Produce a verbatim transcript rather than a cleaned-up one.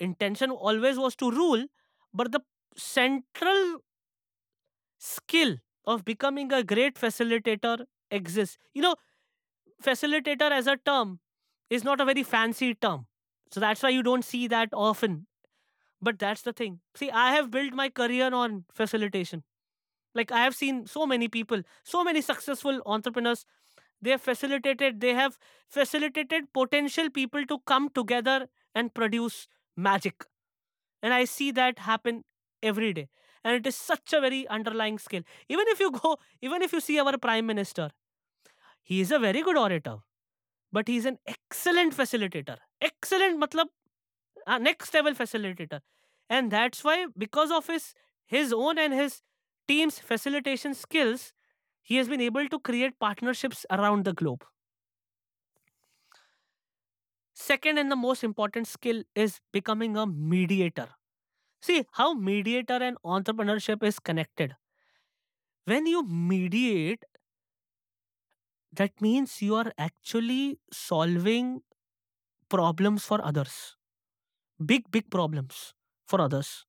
intention always was to rule, but the central skill of becoming a great facilitator exists. You know, facilitator as a term is not a very fancy term. So that's why you don't see that often. But that's the thing. See, I have built my career on facilitation. Like, I have seen so many people, so many successful entrepreneurs. They have facilitated, they have facilitated potential people to come together and produce magic. And I see that happen every day. And it is such a very underlying skill. Even if you go, even if you see our prime minister, he is a very good orator, but he is an excellent facilitator. Excellent, matlab, uh, next level facilitator. And that's why, because of his his own and his team's facilitation skills, he has been able to create partnerships around the globe. Second, and the most important skill is becoming a mediator. See how mediator and entrepreneurship is connected. When you mediate, that means you are actually solving problems for others, big big problems for others.